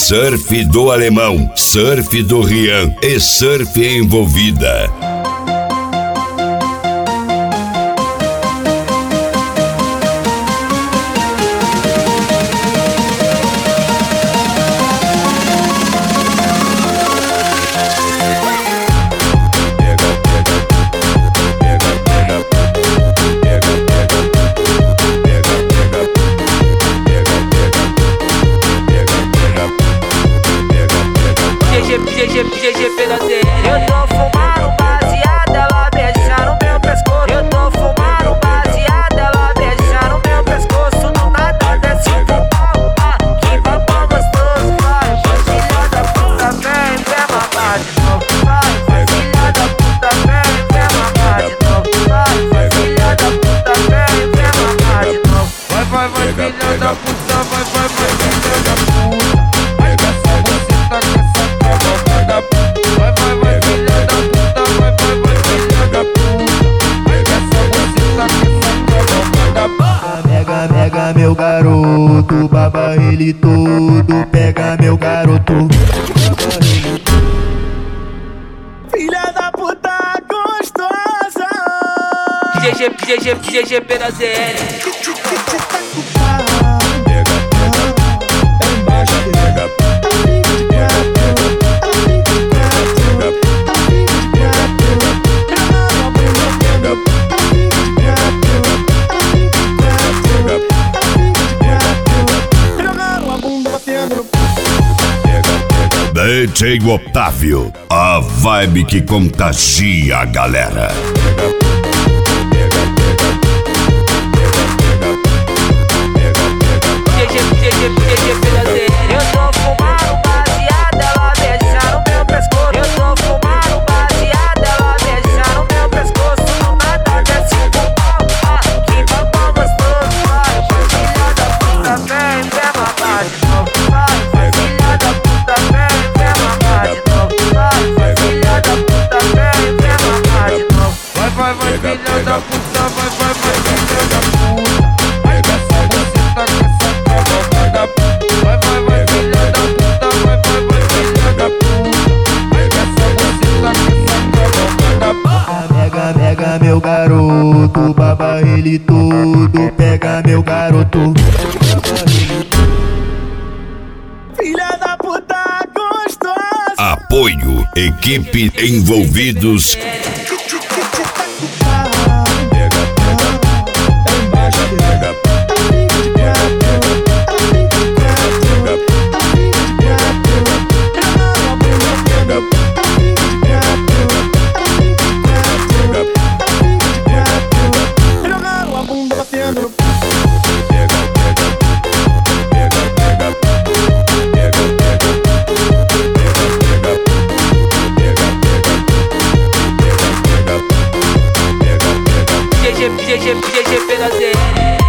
surf do Alemão, surf do Rian e surf envolvida. GG pedaceiro. Eu tô fumando baseado, ela beija no meu pescoço. Eu tô fumando baseado, ela beija no meu pescoço. Do nada desce o pau, que babão gostoso. Vai, filha da puta, vem mamar de novo. Vai, filha da puta, vem mamar de novo. Vai, filha da puta, vem mamar de novo. Vai, filha da puta, vai, filha da puta. Vai, você tá com essa vai, filha da puta, vai, filha da puta. Vai, você tá com essa pega meu garoto, baba ele todo. Pega meu garoto, filha da puta gostosa. GG pedaceiro. DJ Otávio, a vibe que contagia a galera. Eu tô fumando baseado, ela beija no meu pescoço. Eu tô fumando baseado, ela beija no meu pescoço. Do nada desce o pau, que babão gostoso. Vai, filha da puta, vem mamar de novo. Vai, filha da puta, vem mamar de novo. Vai, filha da puta, vem mamar de novo. Vai, filha da puta, vai, filha da puta. Vai, você tá com essa vai, filha da puta, vai, filha da puta. Vai, você tá com essa pega meu garoto, baba ele todo. Pega meu garoto, filha da puta gostosa. Apoio, equipe envolvidos. GG pedaceiro.